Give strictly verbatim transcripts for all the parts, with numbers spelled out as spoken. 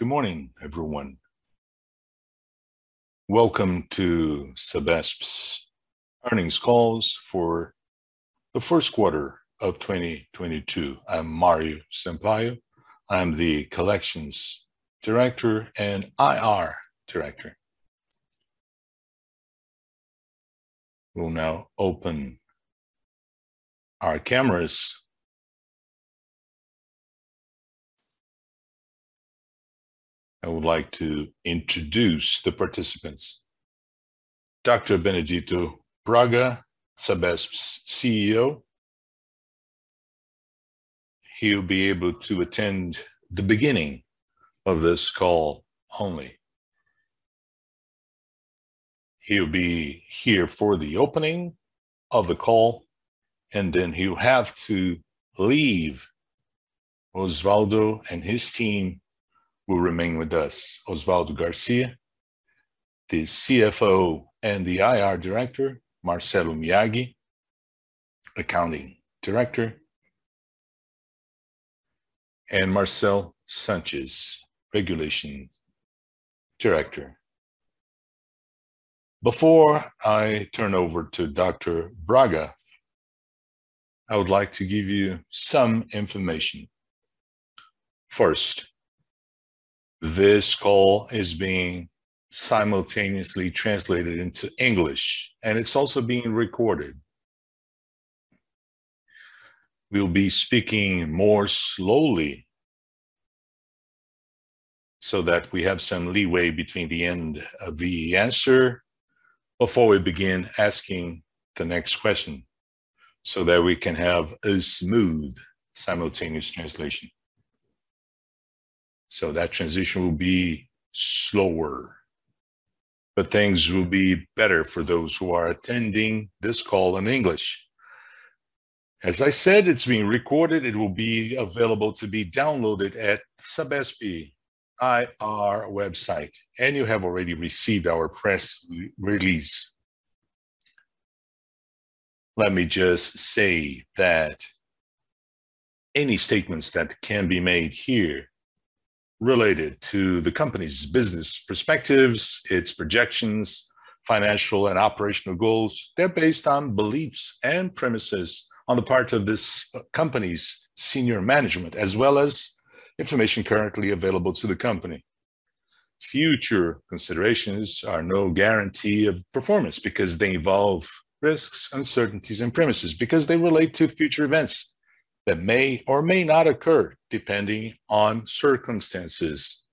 Good morning, everyone. Welcome to Sabesp's earnings calls for the first quarter of twenty twenty-two. I'm Mario Sampaio. I'm the Collections Director and I R Director. We'll now open our cameras. I would like to introduce the participants. Doctor Benedito Braga, Sabesp's C E O. He'll be able to attend the beginning of this call only. He'll be here for the opening of the call, and then he'll have to leave. Osvaldo and his team will remain with us. Osvaldo Garcia, the C F O and the I R Director, Marcelo Miyagi, Accounting Director, and Marcel Sanchez, Regulation Director. Before I turn over to Doctor Braga, I would like to give you some information. First, this call is being simultaneously translated into English, and it's also being recorded. We'll be speaking more slowly so that we have some leeway between the end of the answer before we begin asking the next question, so that we can have a smooth simultaneous translation. So that transition will be slower, but things will be better for those who are attending this call in English. As I said, it's being recorded. It will be available to be downloaded at Sabesp I R website, and you have already received our press release. Let me just say that any statements that can be made here related to the company's business perspectives, its projections, financial and operational goals, they're based on beliefs and premises on the part of this company's senior management, as well as information currently available to the company. Future considerations are no guarantee of performance because they involve risks, uncertainties, and premises, because they relate to future events that may or may not occur depending on circumstances.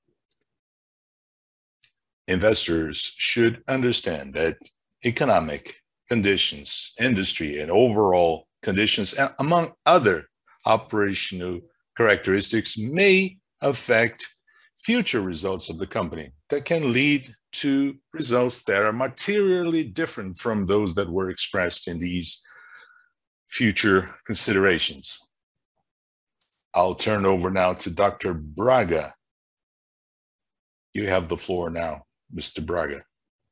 Investors should understand that economic conditions, industry, and overall conditions, and among other operational characteristics, may affect future results of the company that can lead to results that are materially different from those that were expressed in these future considerations. I'll turn over now to Doctor Braga. You have the floor now, Mister Braga.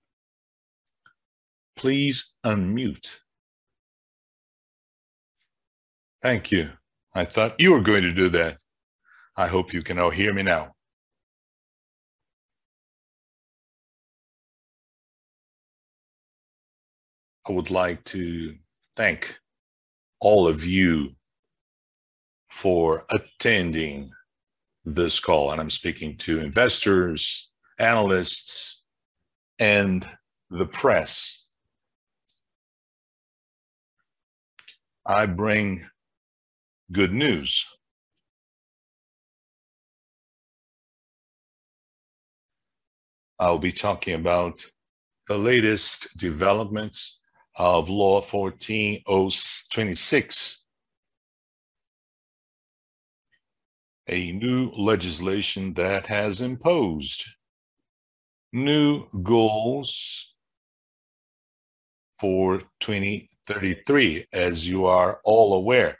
Please unmute. Thank you. I thought you were going to do that. I hope you can all hear me now. I would like to thank all of you for attending this call, and I'm speaking to investors, analysts, and the press. I bring good news. I'll be talking about the latest developments of Law fourteen oh twenty-six, a new legislation that has imposed new goals for twenty thirty-three, as you are all aware.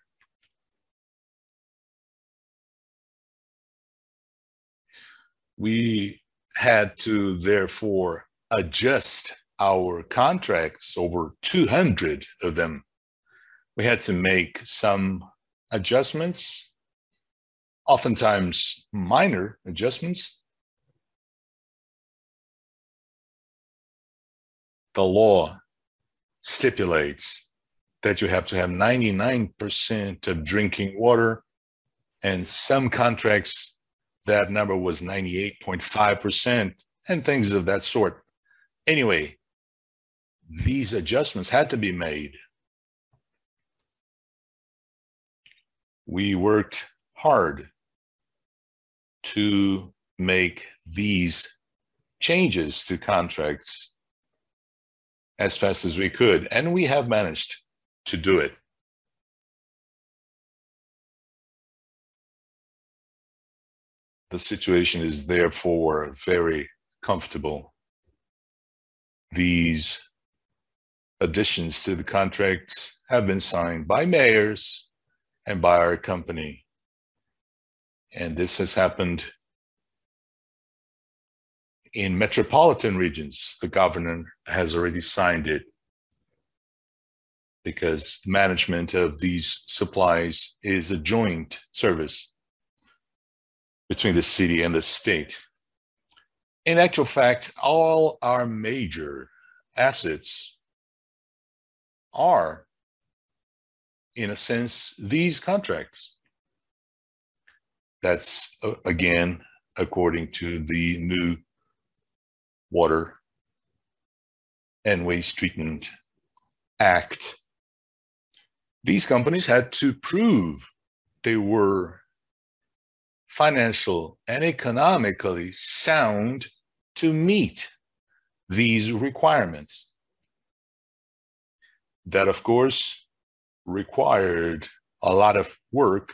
We had to therefore adjust our contracts, over two hundred of them. We had to make some adjustments, oftentimes minor adjustments, the law stipulates that you have to have ninety-nine percent of drinking water, and some contracts that number was ninety-eight point five percent and things of that sort. Anyway, these adjustments had to be made. We worked hard to make these changes to contracts as fast as we could, and we have managed to do it. The situation is therefore very comfortable. These additions to the contracts have been signed by mayors and by our company. And this has happened in metropolitan regions. The governor has already signed it because management of these supplies is a joint service between the city and the state. In actual fact, all our major assets are, in a sense, these contracts. That's, uh, again, according to the new Water and Waste Treatment Act. These companies had to prove they were financial and economically sound to meet these requirements. That, of course, required a lot of work,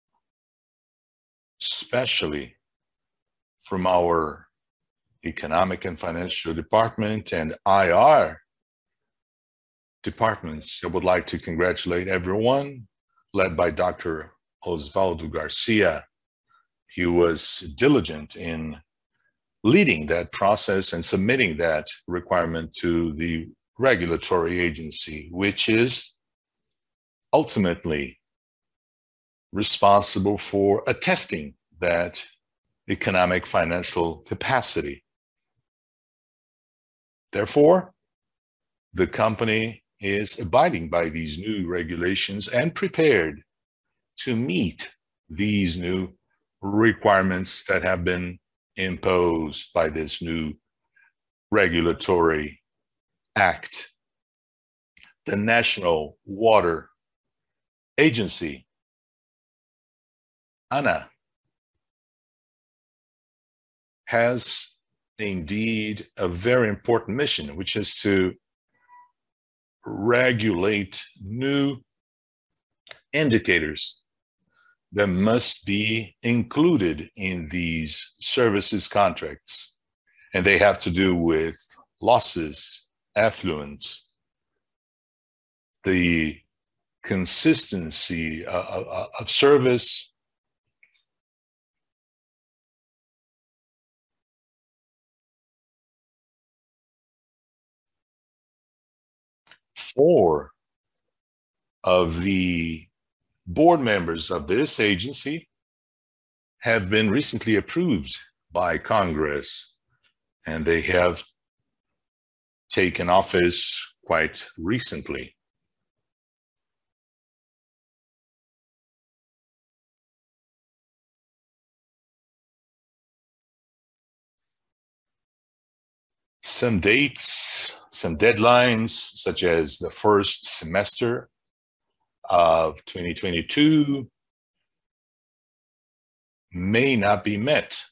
especially from our economic and financial department and I R departments. I would like to congratulate everyone, led by Doctor Osvaldo Garcia. He was diligent in leading that process and submitting that requirement to the regulatory agency, which is ultimately responsible for attesting that economic financial capacity. Therefore, the company is abiding by these new regulations and prepared to meet these new requirements that have been imposed by this new regulatory act. The National Water Agency, ANA, has indeed a very important mission, which is to regulate new indicators that must be included in these services contracts. And they have to do with losses, affluence, the consistency of, of service, four of the board members of this agency have been recently approved by Congress, and they have taken office quite recently. Some dates, some deadlines, such as the first semester of twenty twenty-two, may not be met.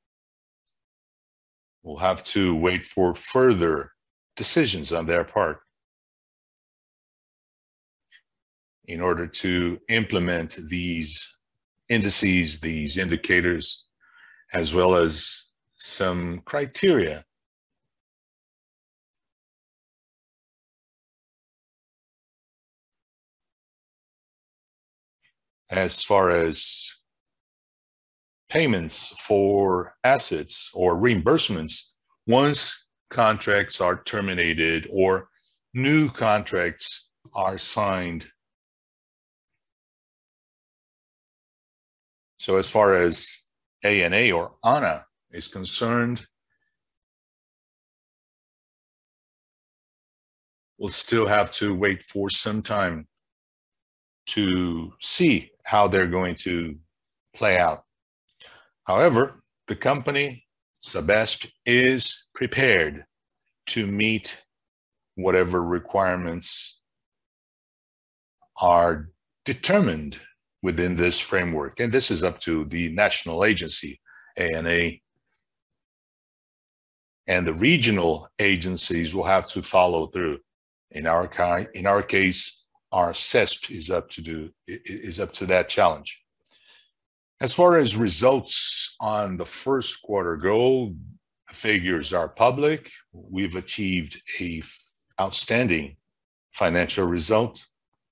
We'll have to wait for further decisions on their part in order to implement these indices, these indicators, as well as some criteria as far as payments for assets or reimbursements once contracts are terminated or new contracts are signed. So as far as A N A or ANA is concerned, we'll still have to wait for some time to see how they're going to play out. However, the company, Sabesp, is prepared to meet whatever requirements are determined within this framework. And this is up to the national agency, A N A, and the regional agencies will have to follow through. In our, in our case, our C E S P is up to do is up to that challenge. As far as results on the first quarter go, the figures are public. We've achieved a outstanding financial result.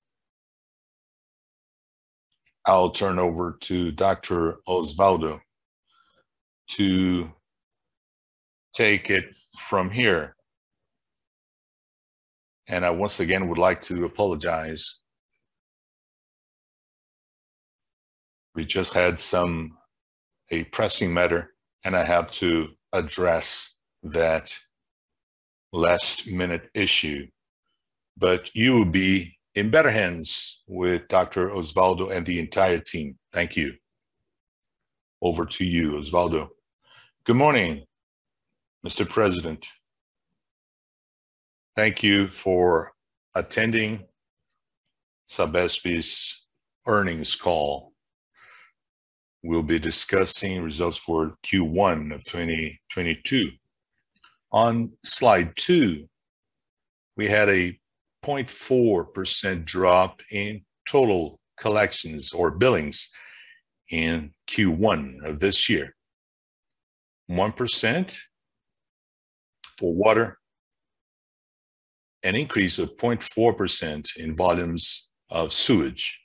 I'll turn over to Doctor Osvaldo to take it from here. And I once again would like to apologize. We just had some, a pressing matter, and I have to address that last minute issue. But you will be in better hands with Doctor Osvaldo and the entire team. Thank you. Over to you, Osvaldo. Good morning, Mister President. Thank you for attending Sabesp's earnings call. We'll be discussing results for Q one of twenty twenty-two. On slide two, we had a zero point four percent drop in total collections or billings in Q one of this year. one percent for water, an increase of zero point four percent in volumes of sewage.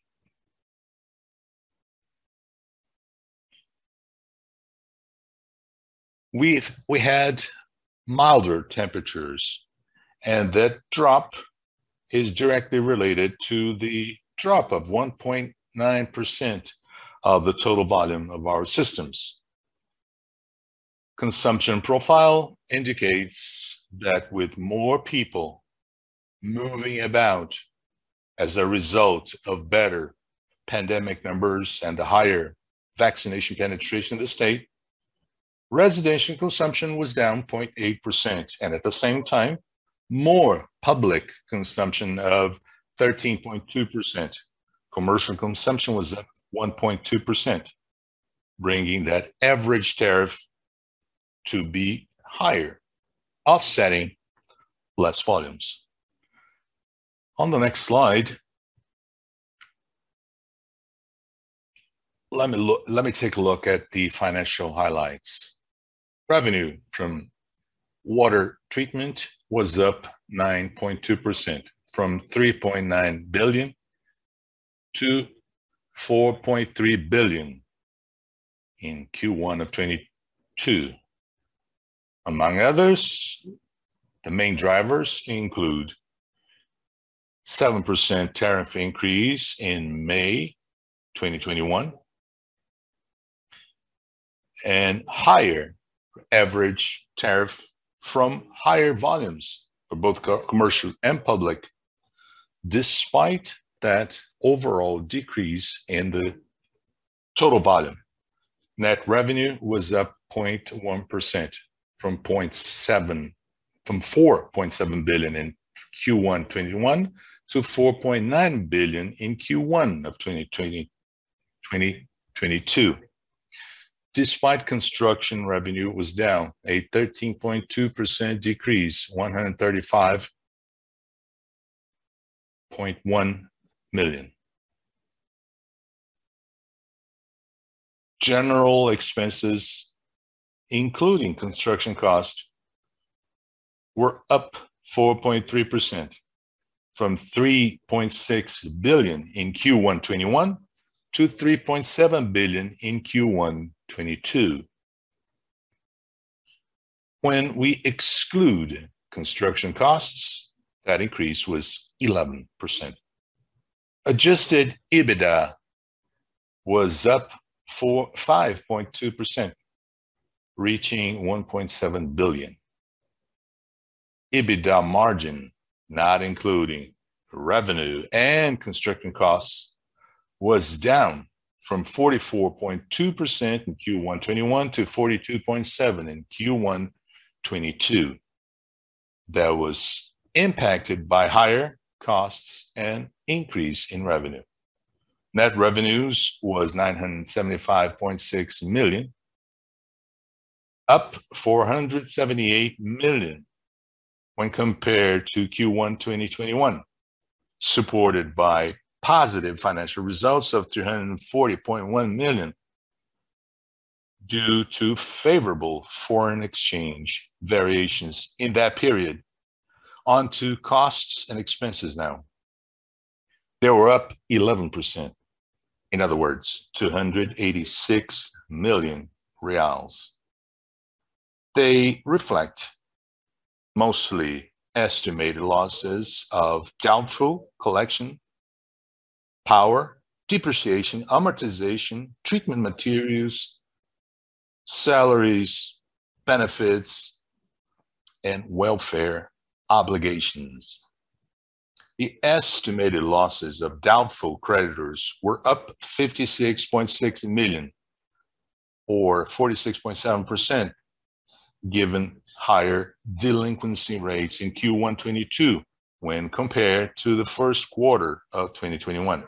We've, we had milder temperatures, and that drop is directly related to the drop of one point nine percent of the total volume of our systems. Consumption profile indicates that with more people moving about as a result of better pandemic numbers and the higher vaccination penetration in the state, residential consumption was down zero point eight percent, and at the same time, more public consumption of thirteen point two percent. Commercial consumption was up one point two percent, bringing that average tariff to be higher, offsetting less volumes. On the next slide, let me look, let me take a look at the financial highlights. Revenue from water treatment was up nine point two percent, from three point nine billion to four point three billion in Q one of twenty-two. Among others, the main drivers include seven percent tariff increase in May twenty twenty-one, and higher average tariff from higher volumes for both commercial and public, despite that overall decrease in the total volume. Net revenue was up zero point one percent from zero point seven from four point seven billion in Q one twenty-one to four point nine billion in Q one of twenty twenty, twenty twenty-two. Despite construction revenue was down a thirteen point two percent decrease, one hundred thirty-five point one million. General expenses, including construction costs, were up four point three percent from three point six billion in Q one twenty-one to three point seven billion in Q one twenty-two. When we exclude construction costs, that increase was eleven percent. Adjusted EBITDA was up for five point two percent, reaching one point seven billion. EBITDA margin not including revenue and construction costs, was down from forty-four point two percent in Q one twenty-one to forty-two point seven in Q one twenty-two. That was impacted by higher costs and increase in revenue. Net revenues was nine hundred seventy-five point six million, up four hundred seventy-eight million when compared to Q one twenty twenty-one, supported by positive financial results of three hundred forty point one million due to favorable foreign exchange variations in that period. On to costs and expenses now. They were up eleven percent. In other words, two hundred eighty-six million reals. They reflect mostly estimated losses of doubtful collection, power, depreciation, amortization, treatment materials, salaries, benefits, and welfare obligations. The estimated losses of doubtful creditors were up fifty-six point six million, or forty-six point seven percent, given higher delinquency rates in Q one twenty-two when compared to the first quarter of twenty twenty-one.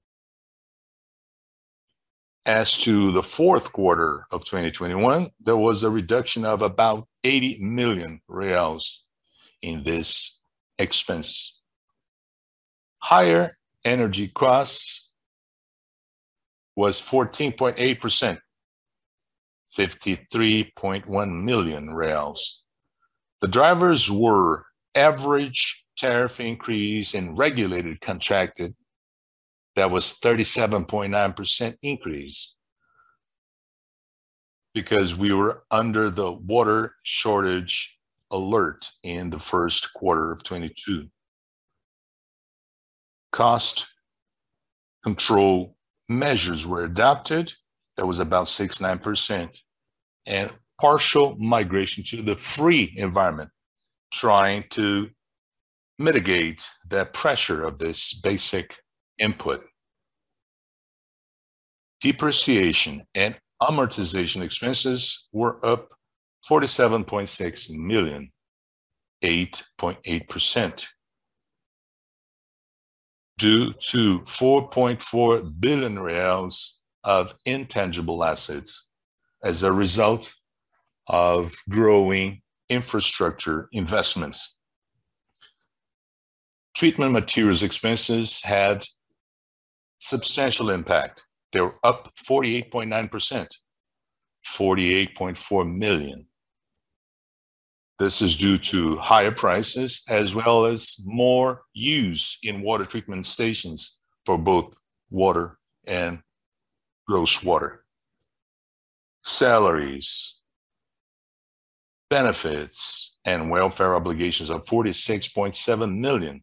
As to the fourth quarter of twenty twenty-one, there was a reduction of about eighty million reals in this expense. Higher energy costs was fourteen point eight percent, fifty-three point one million reals. The drivers were average tariff increase in regulated contracted, that was thirty-seven point nine percent increase, because we were under the water shortage alert in the first quarter of twenty-two. Cost control measures were adopted, that was about six point nine percent, and partial migration to the free environment, trying to mitigate the pressure of this basic input. Depreciation and amortization expenses were up forty-seven point six million, eight point eight percent, due to four point four billion reals of intangible assets as a result of growing infrastructure investments. Treatment materials expenses had substantial impact. They were up forty-eight point nine percent, forty-eight point four million. This is due to higher prices as well as more use in water treatment stations for both water and gross water. Salaries, benefits, and welfare obligations of forty-six point seven million,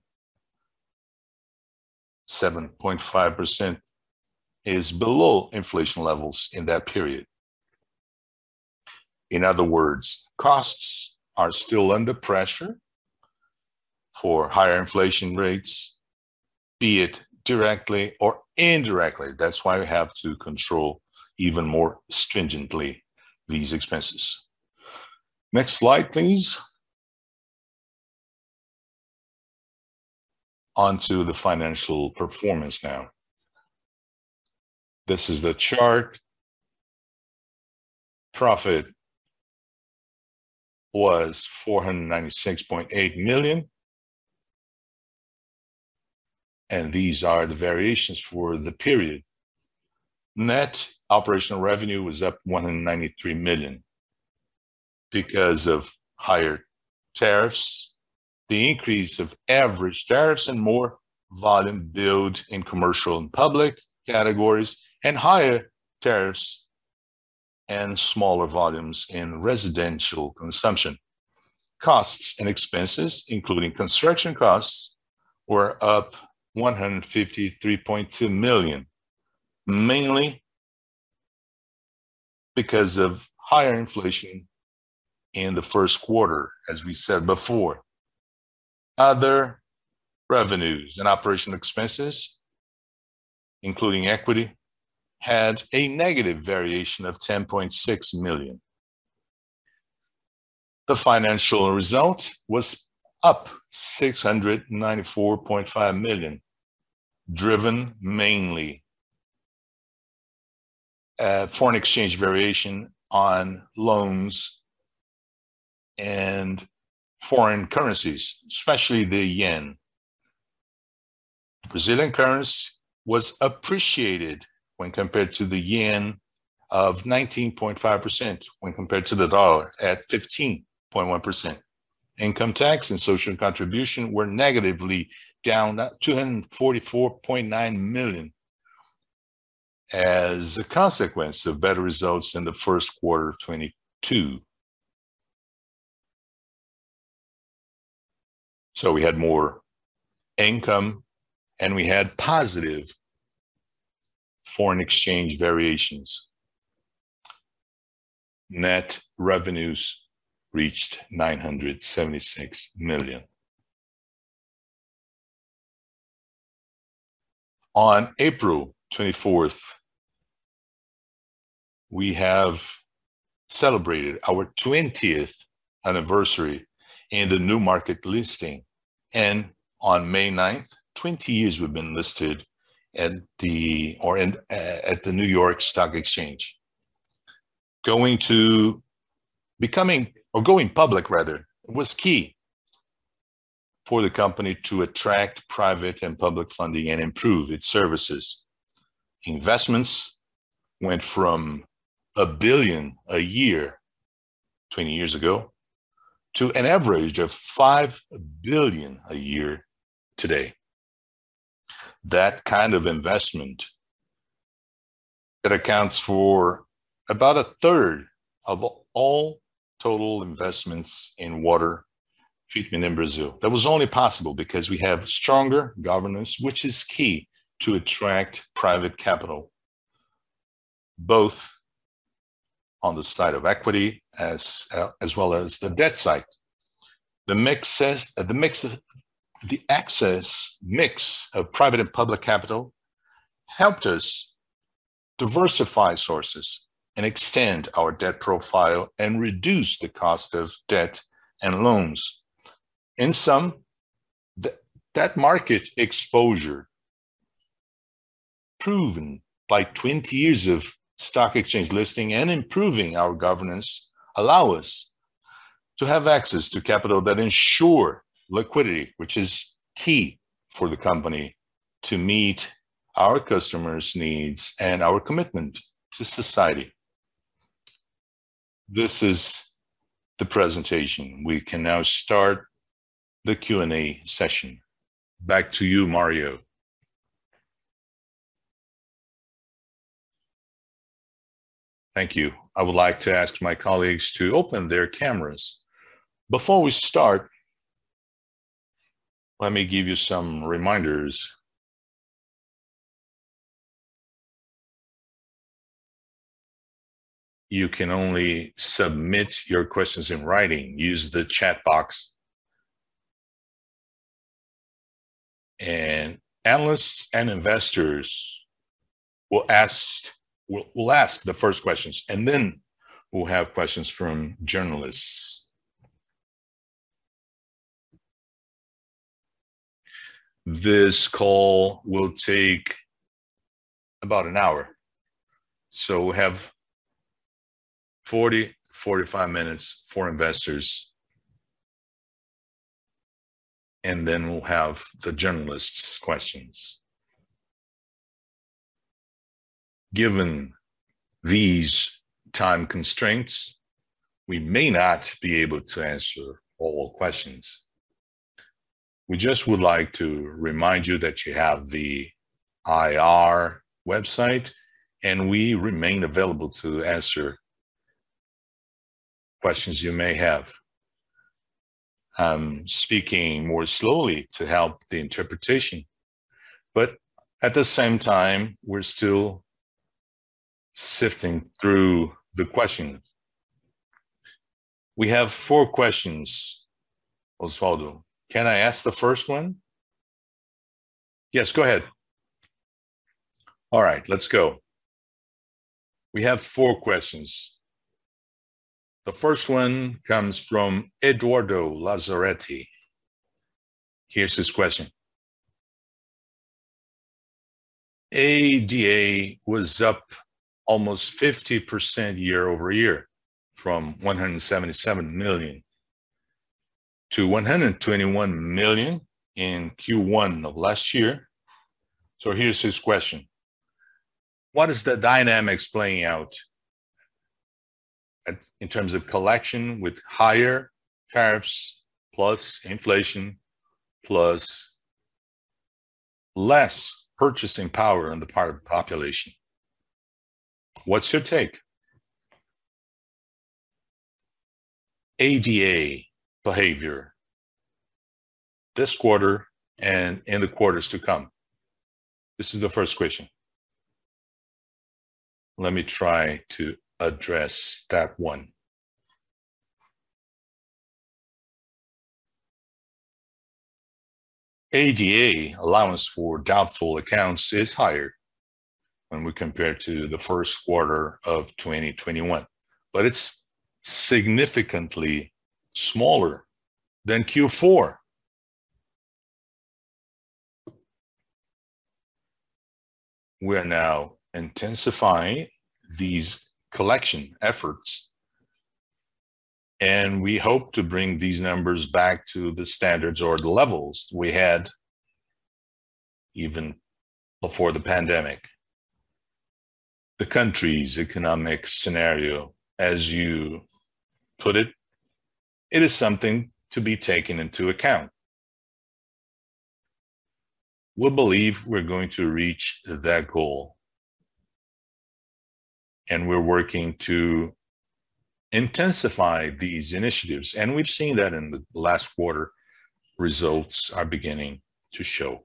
seven point five percent is below inflation levels in that period. In other words, costs are still under pressure for higher inflation rates, be it directly or indirectly. That's why we have to control even more stringently these expenses. Next slide, please. On to the financial performance now. This is the chart. Profit was four hundred ninety-six point eight million. And these are the variations for the period. Net operational revenue was up one hundred ninety-three million because of higher tariffs, the increase of average tariffs, and more volume billed in commercial and public categories, and higher tariffs and smaller volumes in residential consumption. Costs and expenses, including construction costs, were up one hundred fifty-three point two million, mainly because of higher inflation in the first quarter, as we said before. Other Revenues and operational expenses, including equity, had a negative variation of ten point six million. The financial result was up six hundred ninety-four point five million, driven mainly uh, foreign exchange variation on loans and foreign currencies, especially the yen. Brazilian currency was appreciated when compared to the yen of nineteen point five percent, when compared to the dollar at fifteen point one percent. Income tax and social contribution were negatively down two hundred forty-four point nine million as a consequence of better results in the first quarter of twenty-two. So we had more income and we had positive foreign exchange variations. Net revenues reached nine hundred seventy-six million. On April twenty-fourth, we have celebrated our twentieth anniversary in the new market listing. And on May ninth, twenty years we've been listed at the or in, uh, at the New York Stock Exchange. Going to becoming or going public rather was key for the company to attract private and public funding and improve its services. Investments went from a billion a year twenty years ago to an average of five billion a year today. That kind of investment that accounts for about a third of all total investments in water treatment in Brazil. That was only possible because we have stronger governance, which is key to attract private capital, both on the side of equity as uh, as well as the debt side. The mix says uh, the mix of the access mix of private and public capital helped us diversify sources and extend our debt profile and reduce the cost of debt and loans. In sum, th that market exposure, proven by twenty years of stock exchange listing and improving our governance, allow us to have access to capital that ensure liquidity, which is key for the company to meet our customers' needs and our commitment to society. This is the presentation. We can now start the Q and A session. Back to you, Mario. Thank you. I would like to ask my colleagues to open their cameras. Before we start, let me give you some reminders. You can only submit your questions in writing. Use the chat box. And analysts and investors will ask, will, will ask the first questions, and then we'll have questions from journalists. This call will take about an hour. So we'll have forty, forty-five minutes for investors. And then we'll have the journalists' questions. Given these time constraints, we may not be able to answer all questions. We just would like to remind you that you have the I R website, and we remain available to answer questions you may have. I'm speaking more slowly to help the interpretation, but at the same time, we're still sifting through the questions. We have four questions, Osvaldo. Can I ask the first one? Yes, go ahead. All right, let's go. We have four questions. The first one comes from Eduardo Lazzaretti. Here's his question. A D A was up almost fifty percent year over year, from one hundred seventy-seven million to one hundred twenty-one million in Q one of last year. So here's his question. What is the dynamics playing out in terms of collection with higher tariffs plus inflation plus less purchasing power on the part of the population? What's your take? A D A behavior this quarter and in the quarters to come. This is the first question. Let me try to address that one. A D A, allowance for doubtful accounts, is higher when we compare to the first quarter of twenty twenty-one, but it's significantly smaller than Q four. We are now intensifying these collection efforts, and we hope to bring these numbers back to the standards or the levels we had even before the pandemic. The country's economic scenario, as you put it, it is something to be taken into account. We believe we're going to reach that goal, and we're working to intensify these initiatives, and we've seen that in the last quarter. Results are beginning to show.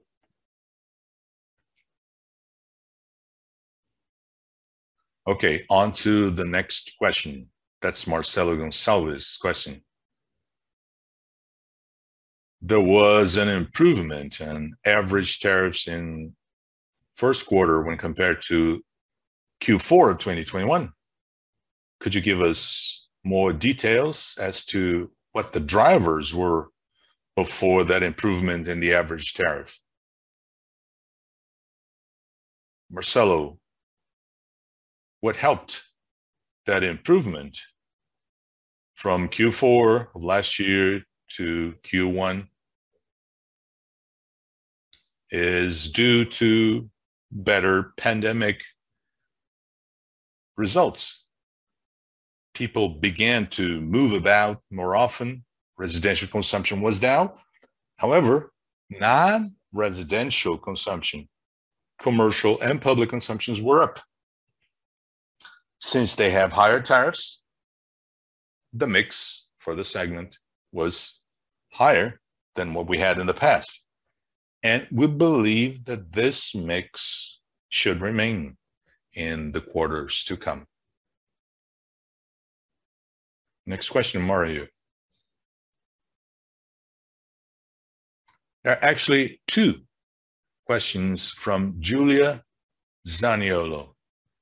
Okay, on to the next question. That's Marcelo Gonçalves' question. There was an improvement in average tariffs in first quarter when compared to Q four of twenty twenty-one. Could you give us more details as to what the drivers were before that improvement in the average tariff? Marcelo, what helped that improvement from Q four of last year to Q one is due to better pandemic results. People began to move about more often. Residential consumption was down. However, non-residential consumption, commercial and public consumptions were up. Since they have higher tariffs, the mix for the segment was higher than what we had in the past. And we believe that this mix should remain in the quarters to come. Next question, Mario. There are actually two questions from Julia Zaniolo.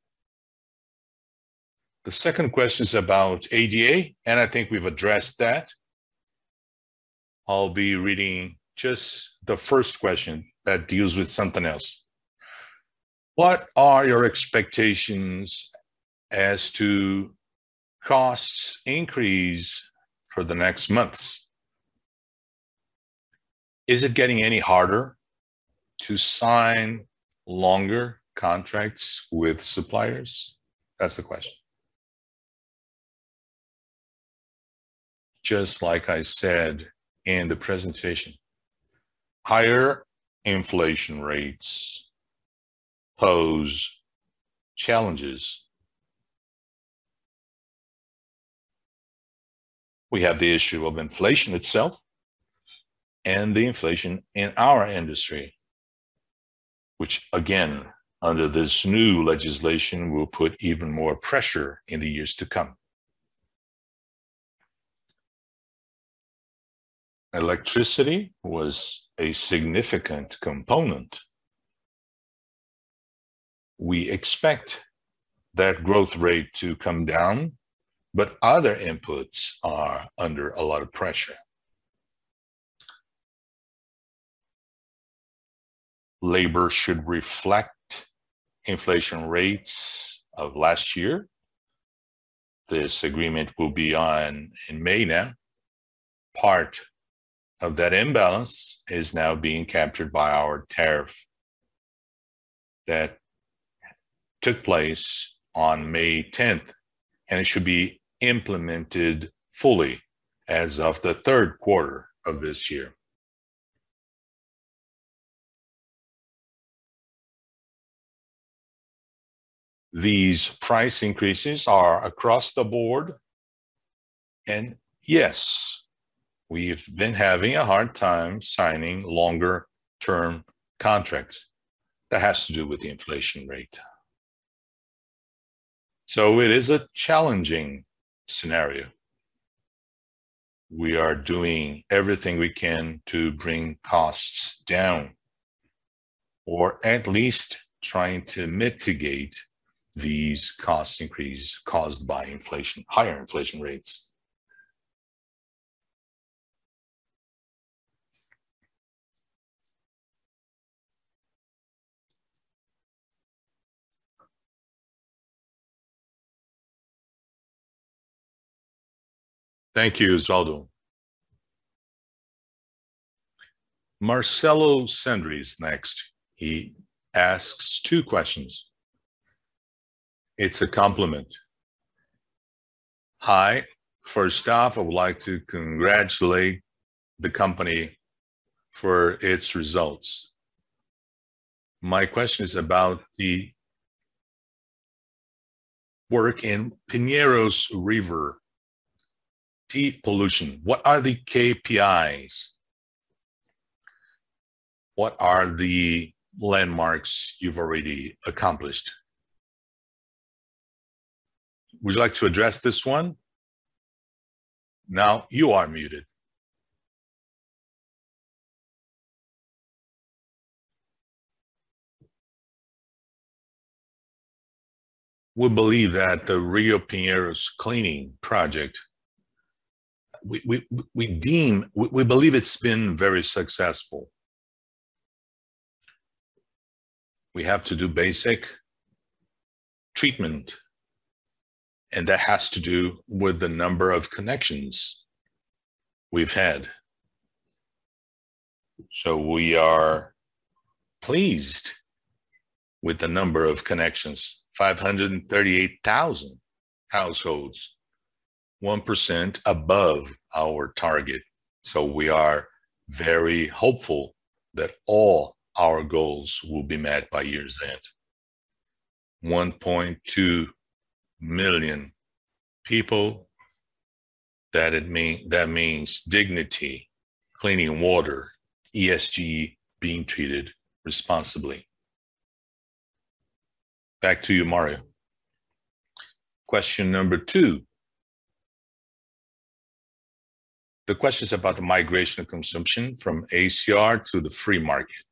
The second question is about A D A, and I think we've addressed that. I'll be reading just the first question that deals with something else. What are your expectations as to costs increase for the next months? Is it getting any harder to sign longer contracts with suppliers? That's the question. Just like I said in the presentation, higher inflation rates pose challenges. We have the issue of inflation itself and the inflation in our industry, which again, under this new legislation, will put even more pressure in the years to come. Electricity was a significant component we expect that growth rate to come down, but other inputs are under a lot of pressure. Labor should reflect inflation rates of last year. This agreement will be on in May now. Part of that imbalance is now being captured by our tariff that took place on May tenth, and it should be implemented fully as of the third quarter of this year. These price increases are across the board, and yes, we've been having a hard time signing longer term contracts. That has to do with the inflation rate. So it is a challenging scenario. We are doing everything we can to bring costs down, or at least trying to mitigate these cost increases caused by inflation, higher inflation rates. Thank you, Osvaldo. Marcelo Sandri is next. He asks two questions. It's a compliment. Hi, first off, I would like to congratulate the company for its results. My question is about the work in Pinheiros River, deep pollution. What are the K P Is? What are the landmarks you've already accomplished? Would you like to address this one? Now you are muted. We believe that the Rio Pinheiros cleaning project, we, we, we deem, we, we believe it's been very successful. We have to do basic treatment, and that has to do with the number of connections we've had. So we are pleased with the number of connections, five hundred thirty-eight thousand households, one percent above our target. So we are very hopeful that all our goals will be met by year's end. one point two million people, that it mean that means dignity, cleaning water, E S G being treated responsibly. Back to you, Mario. Question number two. The question is about the migration of consumption from A C R to the free market,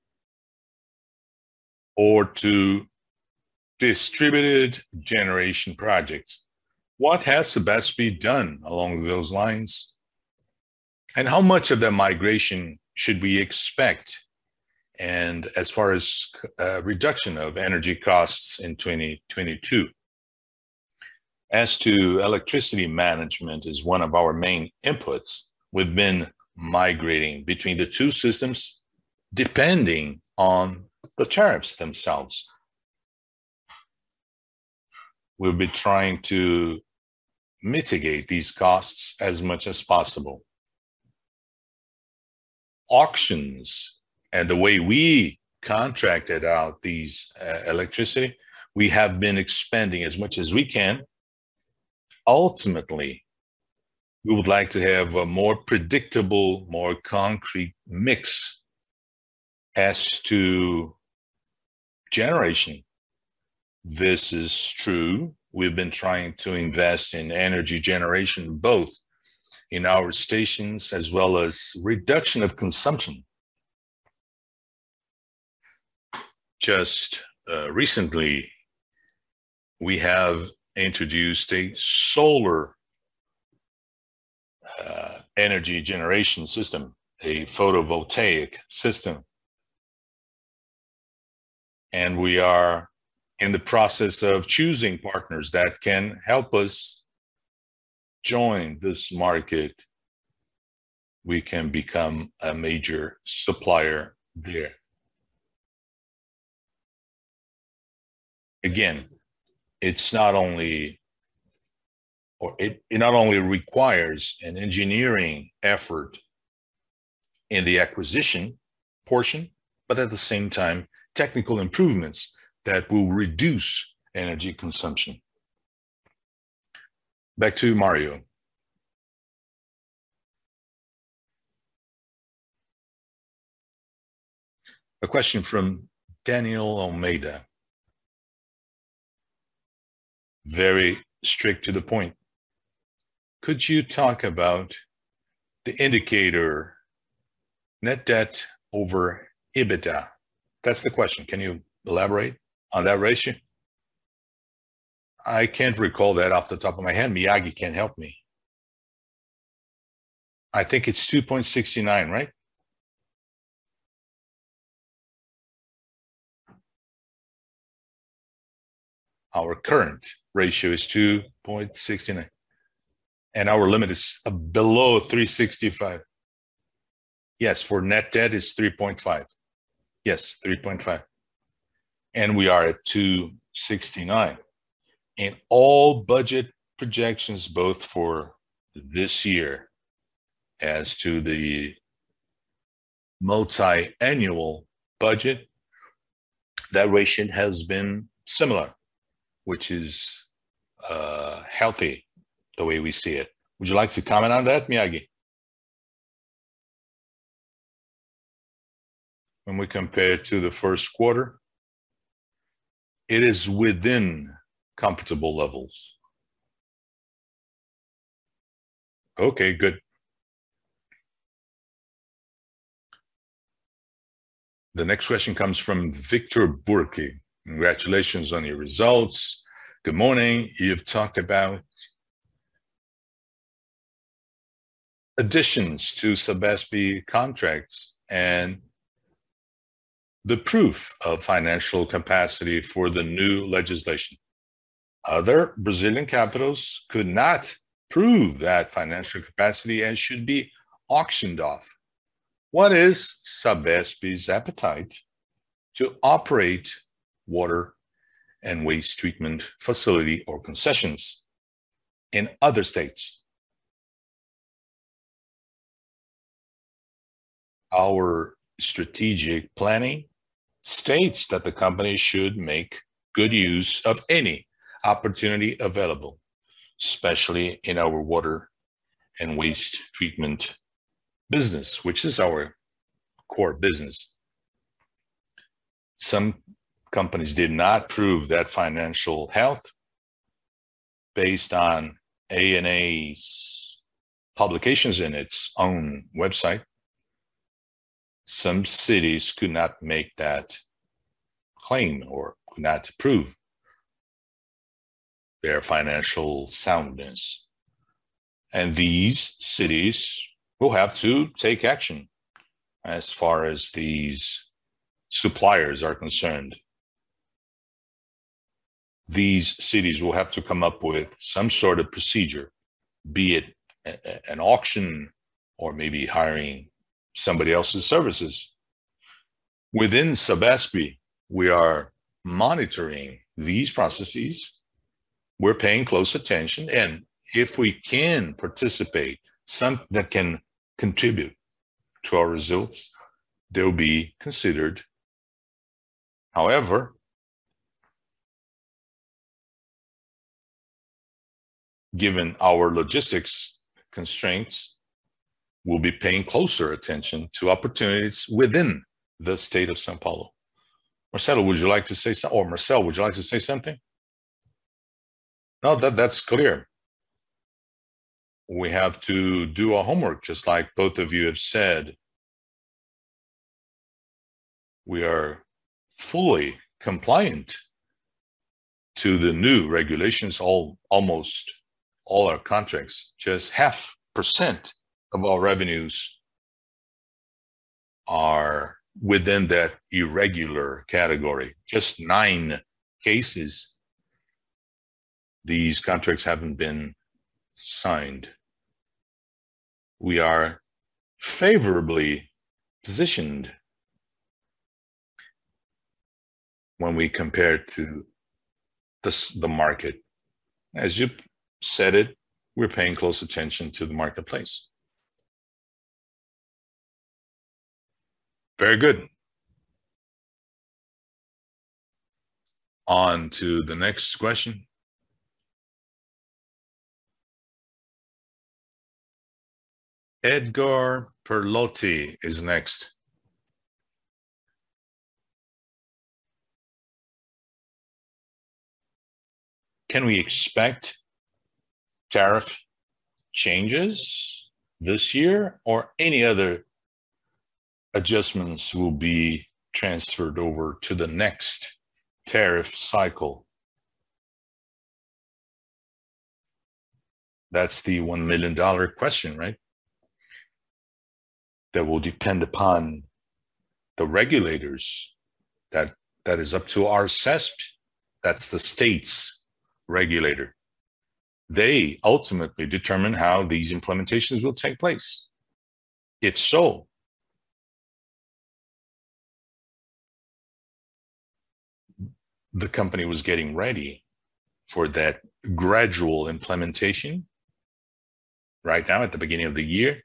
or to distributed generation projects. What has to best be done along those lines? And how much of that migration should we expect? And as far as uh, reduction of energy costs in twenty twenty-two. As to electricity management is one of our main inputs. We've been migrating between the two systems depending on the tariffs themselves. We'll be trying to mitigate these costs as much as possible. Auctions and the way we contracted out these uh, electricity, we have been expanding as much as we can. Ultimately, we would like to have a more predictable, more concrete mix. As to generation, this is true. We've been trying to invest in energy generation, both in our stations as well as reduction of consumption. Just uh, recently we have introduced a solar uh, energy generation system, a photovoltaic system. And we are in the process of choosing partners that can help us join this market. We can become a major supplier there. Again, it's not only, or it, it not only requires an engineering effort in the acquisition portion, but at the same time, technical improvements that will reduce energy consumption. Back to Mario. A question from Daniel Almeida. Very strict to the point. Could you talk about the indicator net debt over EBITDA? That's the question. Can you elaborate on that ratio? I can't recall that off the top of my head. Miyagi can help me. I think it's two point six nine, right? Our current ratio is two point six nine. And our limit is below three sixty-five. Yes, for net debt is three point five. Yes, three point five. And we are at two sixty-nine. And all budget projections, both for this year as to the multi-annual budget, that ratio has been similar, which is uh, healthy the way we see it. Would you like to comment on that, Miyagi? When we compare it to the first quarter, it is within comfortable levels. Okay, good. The next question comes from Victor Burke. Congratulations on your results. Good morning. You've talked about additions to Sabesp contracts and the proof of financial capacity for the new legislation. Other Brazilian capitals could not prove that financial capacity and should be auctioned off. What is Sabesp's appetite to operate water and waste treatment facility or concessions in other states? Our strategic planning states that the company should make good use of any opportunity available, especially in our water and waste treatment business, which is our core business. Some companies did not prove that financial health based on A N A's publications in its own website. Some cities could not make that claim or could not prove their financial soundness. And these cities will have to take action as far as these suppliers are concerned. These cities will have to come up with some sort of procedure, be it a, an auction or maybe hiring somebody else's services. Within Sabesp, we are monitoring these processes. We're paying close attention, and if we can participate, something that can contribute to our results, they'll be considered. However, given our logistics constraints, we'll be paying closer attention to opportunities within the state of São Paulo. Marcelo, would you like to say something? Or Marcel, would you like to say something? No, that, that's clear. We have to do our homework, just like both of you have said. We are fully compliant to the new regulations. All almost all our contracts, just half percent of our revenues are within that irregular category. Just nine cases, these contracts haven't been signed. We are favorably positioned when we compare to the, the market. As you said it, we're paying close attention to the marketplace. Very good. On to the next question. Edgar Perlotti is next. Can we expect tariff changes this year, or any other adjustments will be transferred over to the next tariff cycle? That's the one million dollar question, right? That will depend upon the regulators. That, that is up to our C E S P. That's the state's regulator. They ultimately determine how these implementations will take place. If so, the company was getting ready for that gradual implementation right now at the beginning of the year.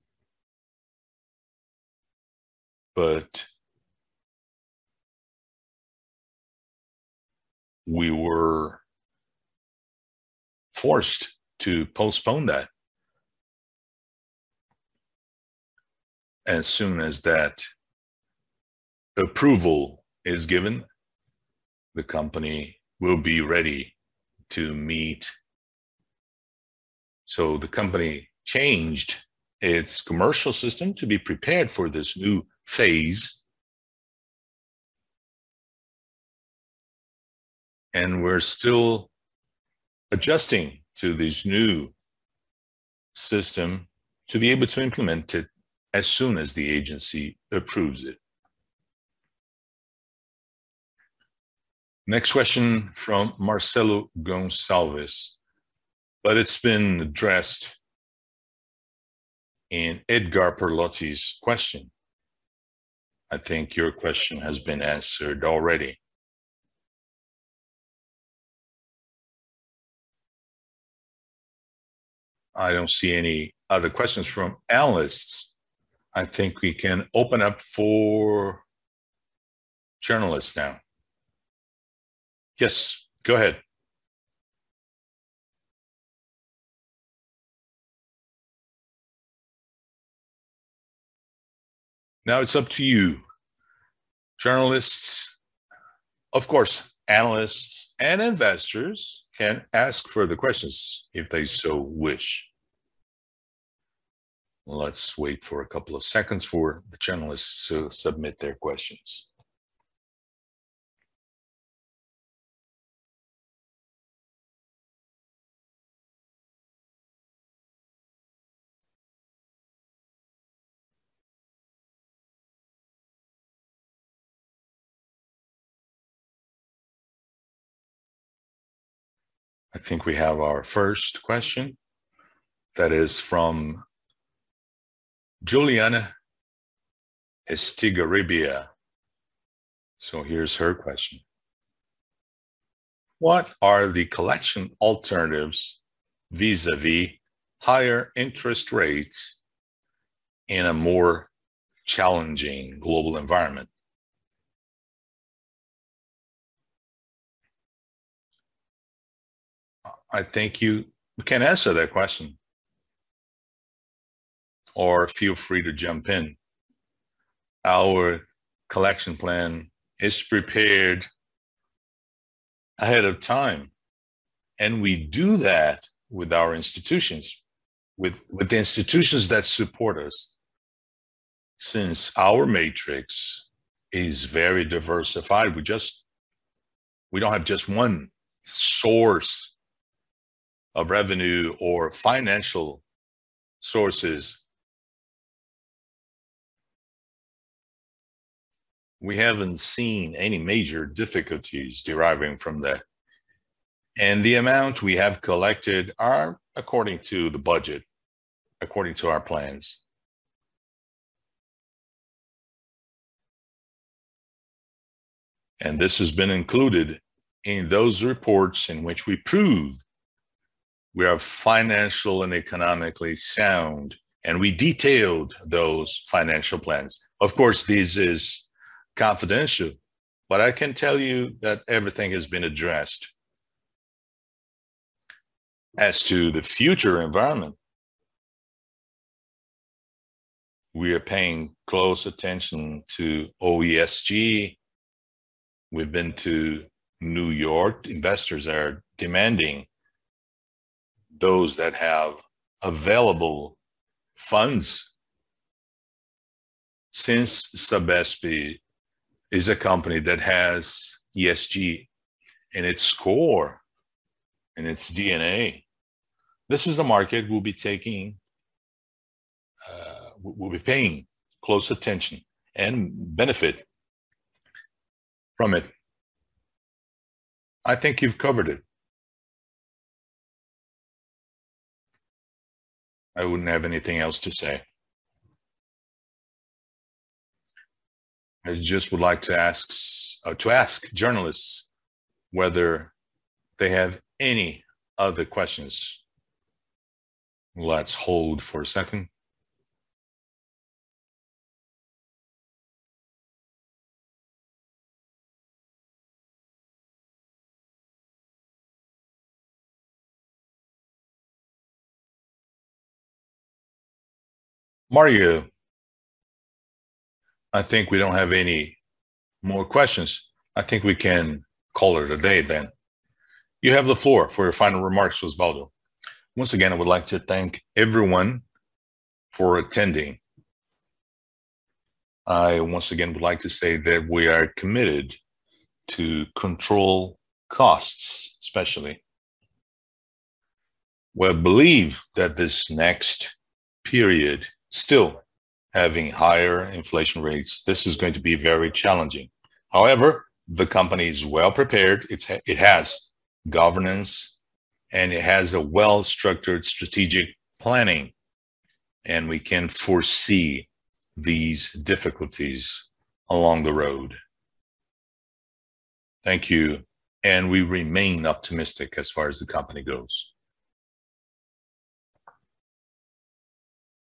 But we were forced to postpone that. As soon as that approval is given, the company will be ready to meet. So the company changed its commercial system to be prepared for this new phase. And we're still adjusting to this new system to be able to implement it as soon as the agency approves it. Next question from Marcelo Gonçalves, but it's been addressed in Edgar Perlotti's question. I think your question has been answered already. I don't see any other questions from analysts. I think we can open up for journalists now. Yes, go ahead. Now it's up to you. Journalists, of course, analysts and investors can ask further questions if they so wish. Let's wait for a couple of seconds for the journalists to submit their questions. I think we have our first question. That is from Juliana Estigarribia. So here's her question. What are the collection alternatives vis-a-vis higher interest rates in a more challenging global environment? I think you can answer that question, or feel free to jump in. Our collection plan is prepared ahead of time, and we do that with our institutions, with, with the institutions that support us. Since our matrix is very diversified, we just We don't have just one source of revenue or financial sources. We haven't seen any major difficulties deriving from that. And the amount we have collected are according to the budget, according to our plans. And this has been included in those reports in which we prove we are financial and economically sound, and we detailed those financial plans. Of course, this is confidential, but I can tell you that everything has been addressed. As to the future environment, we are paying close attention to O E S G. We've been to New York. Investors are demanding those that have available funds. Since Sabesp is a company that has E S G in its core, in its D N A, this is a market we'll be taking, uh, we'll be paying close attention and benefit from it. I think you've covered it. I wouldn't have anything else to say. I just would like to ask uh, to ask journalists whether they have any other questions. Let's hold for a second. Mario, I think we don't have any more questions. I think we can call it a day then. You have the floor for your final remarks, Osvaldo. Once again, I would like to thank everyone for attending. I once again would like to say that we are committed to control costs, especially. We believe that this next period, still having higher inflation rates, this is going to be very challenging. However, the company is well prepared. It's, it has governance, and it has a well-structured strategic planning, and we can foresee these difficulties along the road. Thank you, and we remain optimistic as far as the company goes.